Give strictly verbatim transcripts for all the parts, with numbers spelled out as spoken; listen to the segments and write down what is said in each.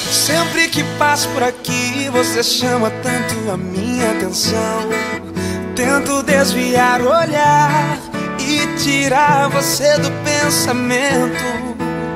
Sempre que passo por aqui, você chama tanto a minha atenção. Tento desviar o olhar e tirar você do pensamento,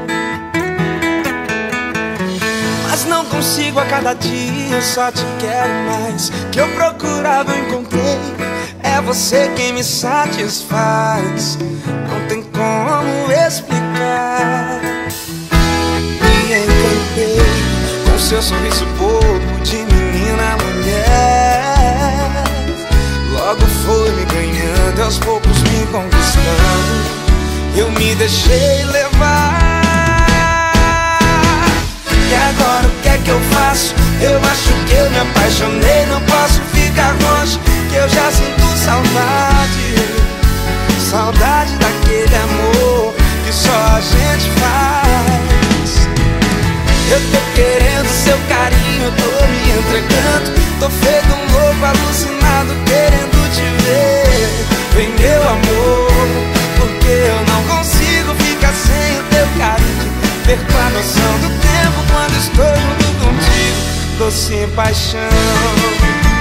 mas não consigo. A cada dia eu só te quero mais. Que eu procurava, eu encontrei. É você quem me satisfaz. Não tem como explicar. Me encantei com seu sorriso bobo de menina a mulher. Logo foi me ganhando, aos poucos me conquistando. Eu me deixei levar. E agora o que é que eu faço? Eu acho que eu me apaixonei. Não posso ficar longe, que eu já sinto saudade. Saudade daquele amor que só a gente faz. Eu tô querendo seu carinho, tô me entregando. Tô feito um louco, alucinado, querendo te ver. Vem meu amor, porque eu não consigo ficar sem o teu carinho. Perco a noção do tempo quando estou junto contigo. Doce paixão.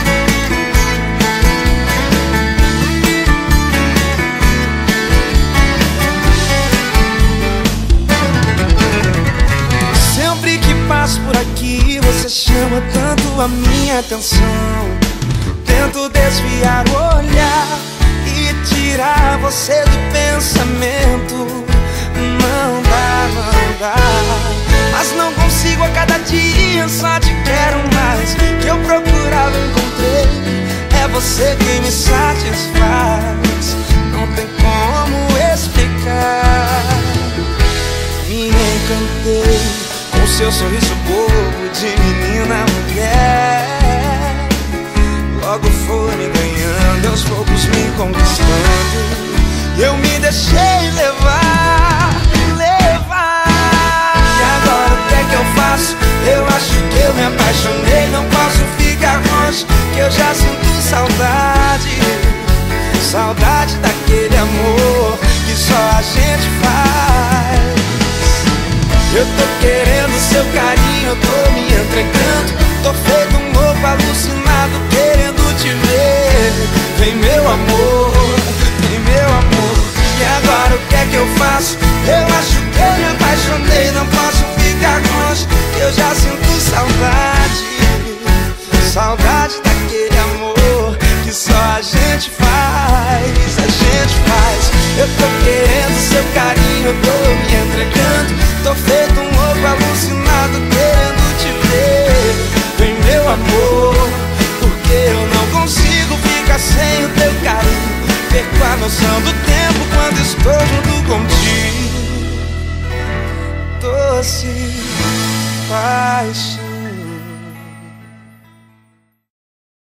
Passo por aqui, você chama tanto a minha atenção. Tento desviar o olhar e tirar você do pensamento. Não dá, não dá, mas não consigo. A cada dia só te quero mais. Que eu procurava, eu encontrei. É você quem me satisfaz. Não tem como explicar. Me encantei com seu sorriso bobo de menina a mulher. Logo foi me ganhando, aos poucos me conquistando. Eu me deixei levar, levar. E agora o que é que eu faço? Eu acho que eu me apaixonei. Não posso ficar longe, que eu já sinto saudade. Saudade daquele amor que só a gente faz. Eu tô querendo seu carinho, eu tô me entregando. Tô feito um louco, alucinado, querendo te ver. Vem meu amor, vem meu amor. E agora o que é que eu faço? Eu acho que eu me apaixonei. Não posso ficar longe, que eu já sinto saudade. Saudade daquele amor que só a gente faz, a gente faz. Eu tô querendo seu carinho, eu tô me entregando. Tô feito um louco, alucinado, querendo te ver. Vem meu amor, porque eu não consigo ficar sem o teu carinho. Perco a noção do tempo quando estou junto contigo. Doce paixão.